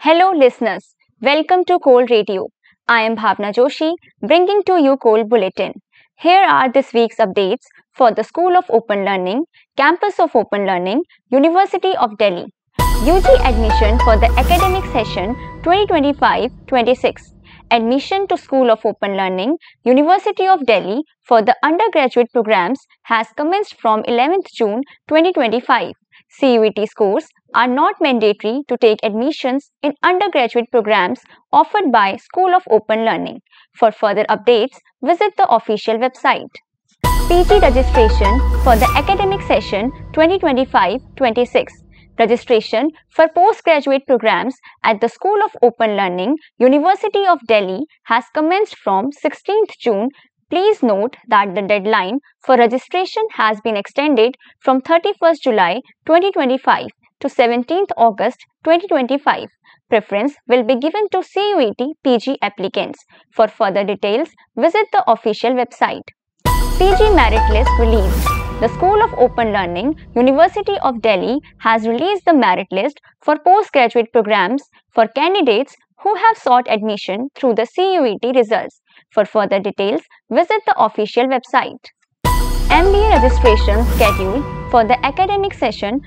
Hello listeners, welcome to Cole Radio. I am Bhavna Joshi, bringing to you Cole Bulletin. Here are this week's updates for the School of Open Learning, Campus of Open Learning, University of Delhi. UG admission for the academic session 2025-26. Admission to School of Open Learning, University of Delhi for the undergraduate programs has commenced from 11th June 2025. CUET scores are not mandatory to take admissions in undergraduate programs offered by School of Open Learning. For further updates, visit the official website. PG registration for the academic session 2025-26. Registration for postgraduate programs at the School of Open Learning, University of Delhi has commenced from 16th June. Please note that the deadline for registration has been extended from 31st July 2025 to 17th August 2025. Preference will be given to CUET PG applicants. For further details, visit the official website. PG merit list released. The School of Open Learning, University of Delhi has released the merit list for postgraduate programs for candidates who have sought admission through the CUET results. For further details, visit the official website. MBA registration schedule for the academic session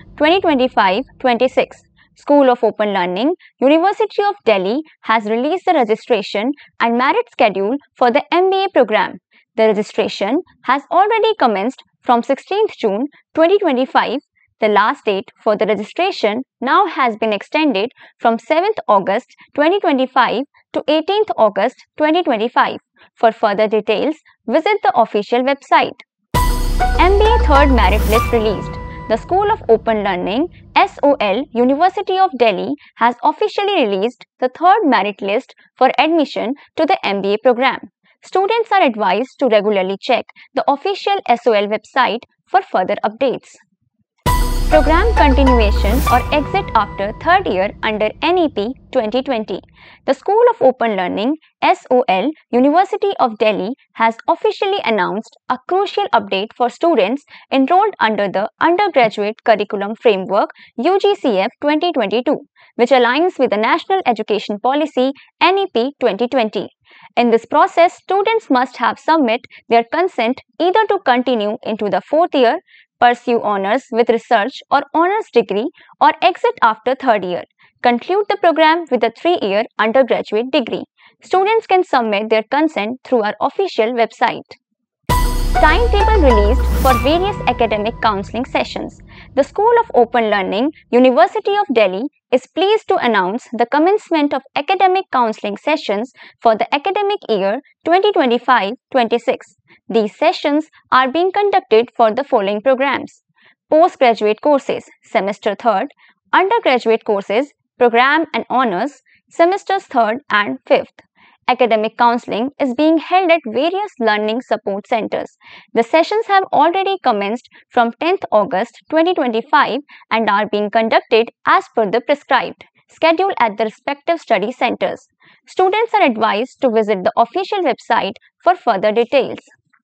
2025-26. School of Open Learning, University of Delhi has released the registration and merit schedule for the MBA program. The registration has already commenced from 16th June 2025. The last date for the registration now has been extended from 7th August 2025 to 18th August 2025. For further details, visit the official website. MBA third merit list released. The School of Open Learning, SOL, University of Delhi has officially released the third merit list for admission to the MBA program. Students are advised to regularly check the official SOL website for further updates. Program continuation or exit after third year under NEP 2020. The School of Open Learning, SOL, University of Delhi has officially announced a crucial update for students enrolled under the Undergraduate Curriculum Framework UGCF 2022, which aligns with the National Education Policy NEP 2020. In this process, students must have submit their consent either to continue into the fourth year, pursue honors with research or honors degree, or exit after third year. Conclude the program with a 3-year undergraduate degree. Students can submit their consent through our official website. Timetable released for various academic counseling sessions. The School of Open Learning, University of Delhi is pleased to announce the commencement of academic counseling sessions for the academic year 2025-26. These sessions are being conducted for the following programs: postgraduate courses, semester 3rd, undergraduate courses, program and honors, semesters 3rd and 5th. Academic counseling is being held at various learning support centers. The sessions have already commenced from 10th August 2025 and are being conducted as per the prescribed schedule at the respective study centers. Students are advised to visit the official website for further details.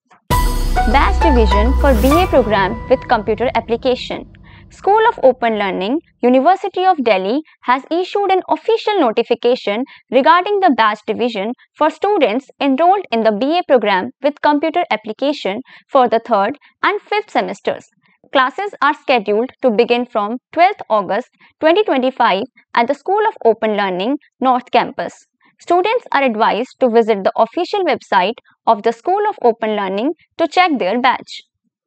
Batch division for BA program with computer application. School of Open Learning, University of Delhi has issued an official notification regarding the batch division for students enrolled in the BA program with computer application for the 3rd and 5th semesters. Classes are scheduled to begin from 12th August 2025 at the School of Open Learning, North Campus. Students are advised to visit the official website of the School of Open Learning to check their batch.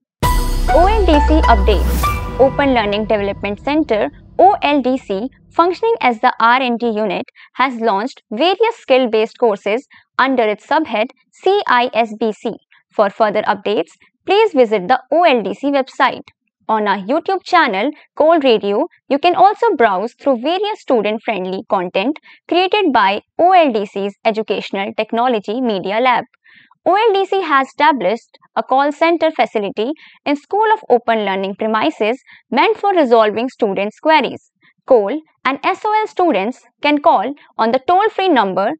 OLDC updates. Open Learning Development Center, OLDC, functioning as the R&D unit, has launched various skill-based courses under its subhead CISBC. For further updates, please visit the OLDC website. On our YouTube channel, Cole Radio, you can also browse through various student-friendly content created by OLDC's Educational Technology Media Lab. OLDC has established a call center facility in School of Open Learning premises meant for resolving students' queries. Cole and SOL students can call on the toll-free number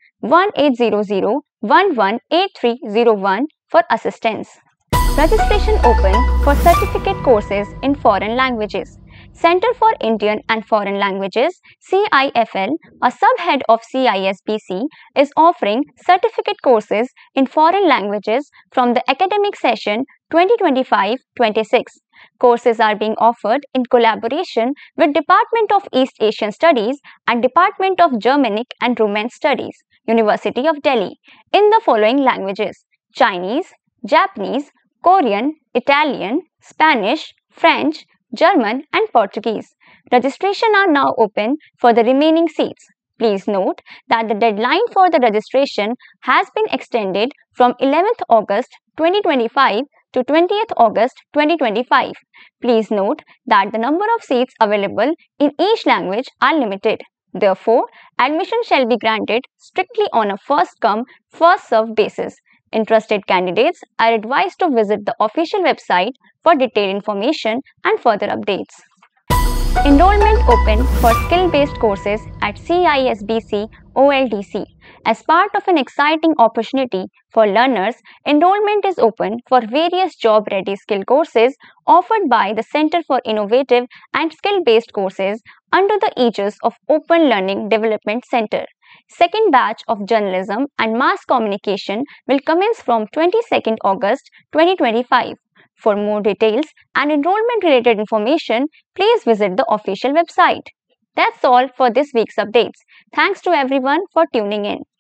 1800-118301 for assistance. Registration open for certificate courses in foreign languages. Center for Indian and Foreign Languages (CIFL), a subhead of CISBC, is offering certificate courses in foreign languages from the academic session 2025-26. Courses are being offered in collaboration with Department of East Asian Studies and Department of Germanic and Romance Studies, University of Delhi, in the following languages: Chinese, Japanese, Korean, Italian, Spanish, French, German and Portuguese. Registration are now open for the remaining seats. Please note that the deadline for the registration has been extended from 11th August 2025 to 20th August 2025. Please note that the number of seats available in each language are limited. Therefore, admission shall be granted strictly on a first-come, first-served basis. Interested candidates are advised to visit the official website for detailed information and further updates. Enrollment open for skill-based courses at CISBC OLDC. As part of an exciting opportunity for learners, enrollment is open for various job-ready skill courses offered by the Center for Innovative and Skill-Based Courses under the aegis of Open Learning Development Center. Second batch of journalism and mass communication will commence from 22nd August 2025. For more details and enrollment related information, please visit the official website. That's all for this week's updates. Thanks to everyone for tuning in.